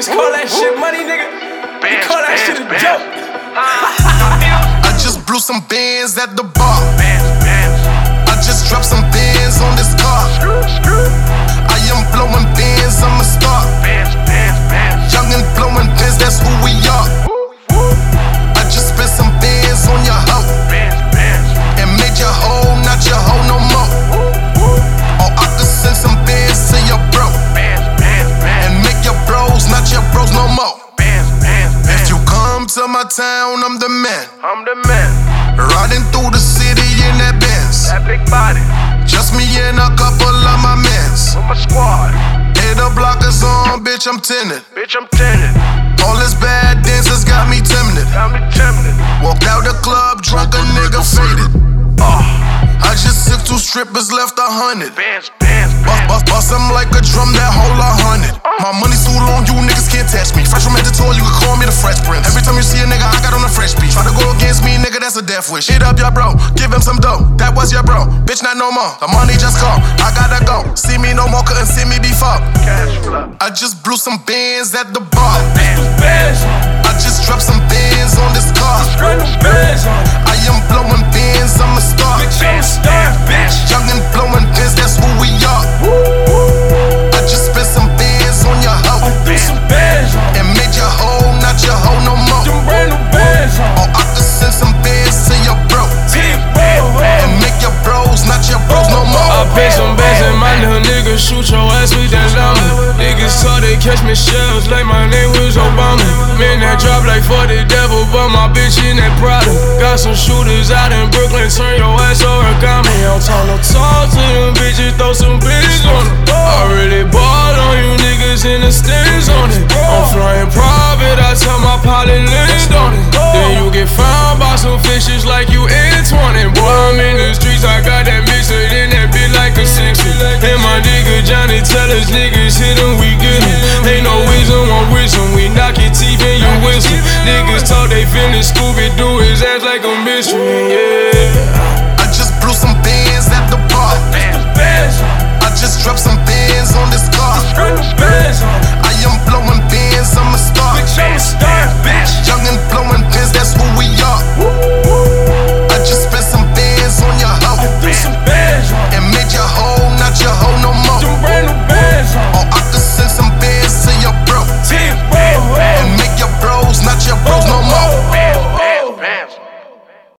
Niggas call that shit money, nigga. They call that shit a joke. I just blew some bands at the bar. I just dropped some bands on this car. I am blowing bands, I'm a star. Young and blowing bands, that's who we are. I just spent some bands on your hoe and made your hoe not your hoe no more. Or I could send some bands to your bro and make your bros not your bros no more. If you come to my town, I'm the man. Riding through the city in that Benz. That big body. Just me and a couple of my mans. With my squad. Hit the blockers on, bitch, I'm tinted. Bitch, I'm tinted. All this bad dancers got me tempted. Got me tempted. Walked out the club, drunk, a nigga faded. I just took 2 strippers, left 100. Bands. Bust them like a drum, that whole 100. My money's too long, you niggas can't touch me. Fresh from Editor, you can call me the Fresh Prince. Every time you see a nigga, I got on a fresh beat. Try to go against me, nigga, that's a death wish. Hit up your bro, give him some dough. That was your bro, bitch, not no more. The money just called, I gotta go. See me no more, couldn't see me before. Cash flow. I just blew some bands at the bar. Bands on. I just dropped some bands on this car. Run them bands on. I am blowing bands, I'm a star. Bitch, I'm a star, bitch. Young and blowing bands, that's who we are. I just spent some bands on your hoe Do some bands on. and made your hoe not your hoe no more. Them brand new bands Or on. I could send some bands to your bro and make your bros not your bros no more. I pay some bands and my little nigga shoot your ass with that llama. Niggas thought they catch me shells like my name was Obama. Man, that drop like for the devil, but my bitch in that Prada. Got some shooters out in Brooklyn, turn your ass origami. I'm tryna talk to them bitches, throw some bitches on them. I really bought on you niggas in the stands on it. I'm flying private, I tell my pilot land on it. Then you get found by some fishes like you Antoine. Boy, I'm in the streets, I got that mixer in that bit like a 60. And my nigga Johnny tell us niggas hit him, we get him. Ain't no wisdom on wisdom, we knock your teeth and you whistle. Niggas talk they finished Scooby-Doo his ass like a mystery, yeah.